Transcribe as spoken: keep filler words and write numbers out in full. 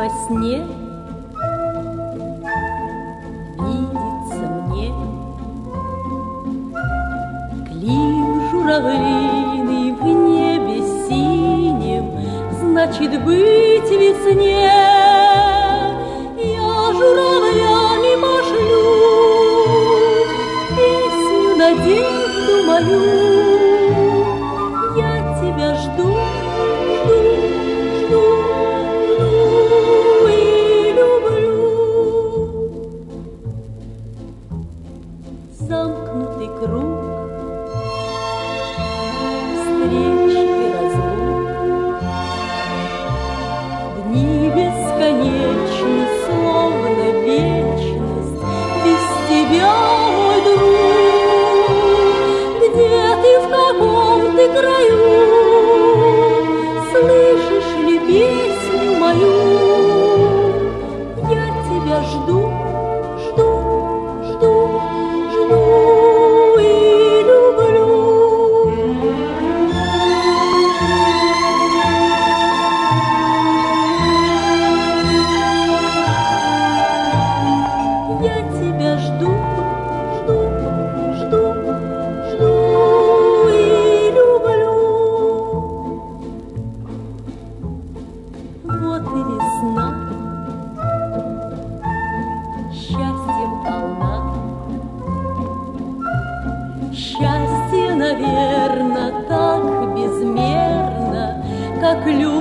во сне видится мне клин журавлиный в небе синем, значит быть весне. Я журавлями пошлю песню, надежду мою. Я тебя жду, жду, жду, жду и люблю. Замкнутый круг встреч и разлук, дни бесконечны, словно вечность, без тебя, мой друг. Где ты, в каком ты краю? Слышишь ли песню мою? Я тебя жду, жду, жду, жду и люблю. Я тебя жду, жду, жду, жду и люблю. Вот и весна, счастьем полна. Счастье, наверно, так безмерно, как любовь